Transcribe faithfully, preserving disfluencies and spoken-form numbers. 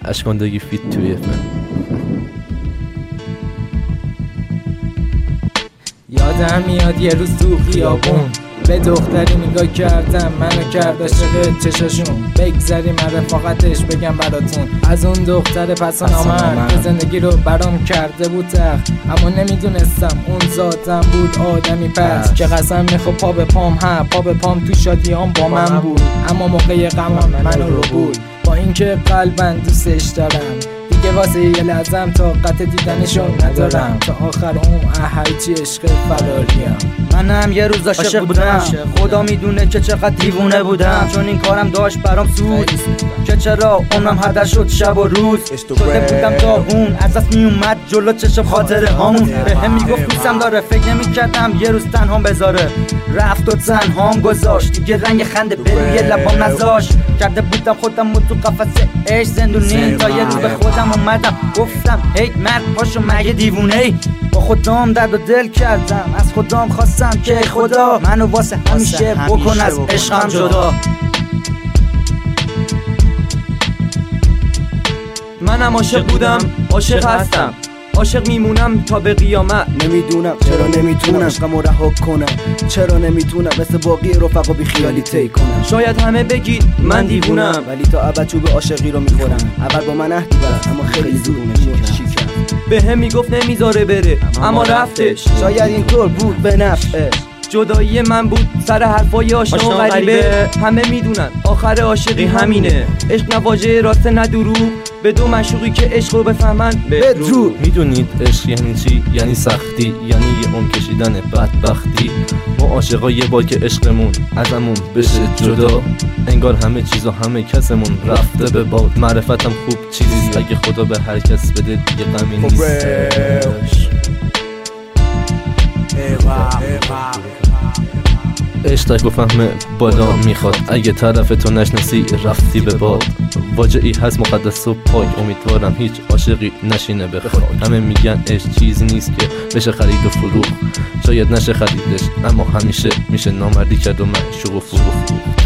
اشکاندگی فیت توی افم. یادم میاد یه روز تو خیابون به دختری نگاه کردم، منو کرد عاشق چشاشون. بگذاریم از رفاقتش بگم براتون، از اون دختر پس آمد که زندگی رو برام کرده بود تخت. اما نمیدونستم اون ذاتم بود آدمی پس که قسم میخواد پا به پام ها پا به پام تو شادیام با من بود. اما موقع غمم منو رو بود، با اینکه قلبن دوستش دارم دیگه واسه یه لحظم طاقت دیدنشون ندارم. تا آخر اون هرچی عشق فراریم. منم یه روز عاشق بودم، خدا میدونه که چقدر دیوونه بودم، چون این کارم داشت برام سود که چرا اونم هدر شد شب و روز. شده بودم تا اون از دست میومد جلو چشم خاطره هامون. به هم میگفت دوستم داره، فکر نمیکردم یه روز تنهام بذاره. رفت و تنهام گذاشت، دیگه رنگ خنده به روی لبام نذاشت. کرده بودم خودم رو تو قفسه عشق زندونی، تا یه روز به خودم اومدم گفتم هی مرد پاشو مگه دیوونه ای. با خودم درد و دل کردم، از خودم خواستم که خدا منو واسه همیشه بکن از عشقم جدا. منم عاشق بودم، عاشق هستم، عاشق میمونم تا به قیامت. نمیدونم چرا نمیتونم عشقمو رها کنم، چرا نمیتونم مثل باقی رفقا بی خیالی طی کنم. شاید همه بگید من دیوونم، ولی تا ابد چوب عاشقی رو میخورم. اول با من عهدی بست اما خیلی زود شکست. به هم میگفت نمیذاره بره اما رفتش. شاید اینطور بود به نفعش. جدایی من بود سر حرفای آشنا و غریبه. همه میدونن آخر عاشقی همینه. عشق نواژه راست نه دروغ، به دو معشوقی که عشق رو بفهمن بدرود. میدونید عشق یعنی چی؟ یعنی سختی، یعنی یه عمر کشیدن بدبختی. ما عاشقا یه بار که عشقمون ازمون بشه جدا، انگار همه چیز و همه کسمون رفته به باد. معرفتم خوب چیزی اگه خدا به هر کس بده دیگه غمی نیست. عشق تک و فهم بالا میخواد، اگه طرف تو نشناسی رفتی به باد. واجعی هست مقدس و پاک، امیدوارم هیچ عاشقی نشینه به خاک. همه میگن عشق چیزی نیست که بشه خرید و فروخت، شاید نشه خریدش اما همیشه میشه نامردی کرد و معشوق و فروخت.